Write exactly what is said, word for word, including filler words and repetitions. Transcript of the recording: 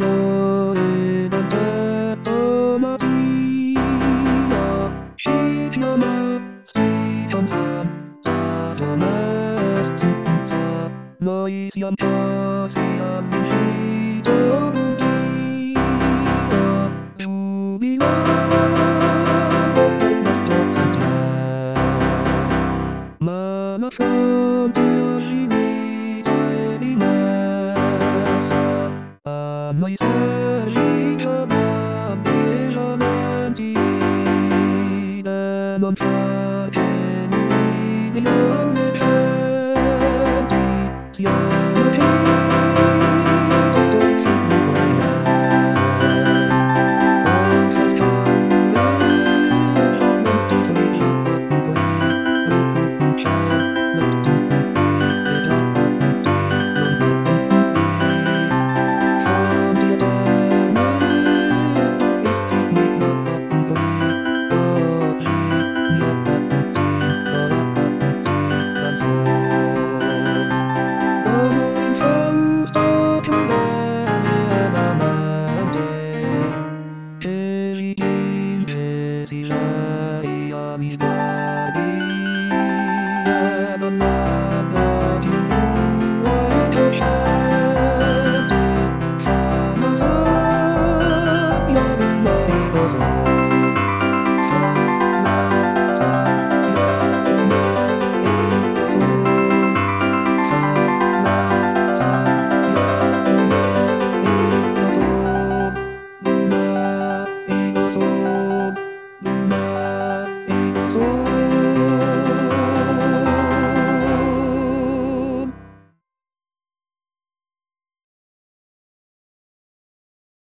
よえなんてとまりはしよなステーションさあどますつんさノイズやんぱせやみしとるきは準備は僕が一つだまださん手足に帰りなさあのいさしが